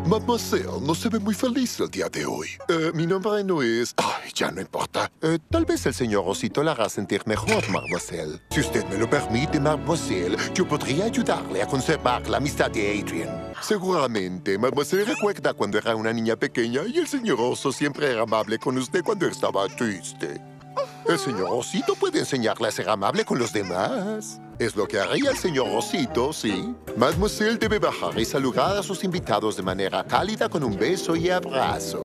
Mademoiselle no se ve muy feliz el día de hoy. Mi nombre no es... Ay, ya no importa. Tal vez el señor Osito la hará sentir mejor, mademoiselle. Si usted me lo permite, mademoiselle, yo podría ayudarle a conservar la amistad de Adrian. Seguramente, mademoiselle recuerda cuando era una niña pequeña y el señor Oso siempre era amable con usted cuando estaba triste. El señor Osito puede enseñarle a ser amable con los demás. Es lo que haría el señor Osito, sí. Mademoiselle debe bajar y saludar a sus invitados de manera cálida con un beso y abrazo.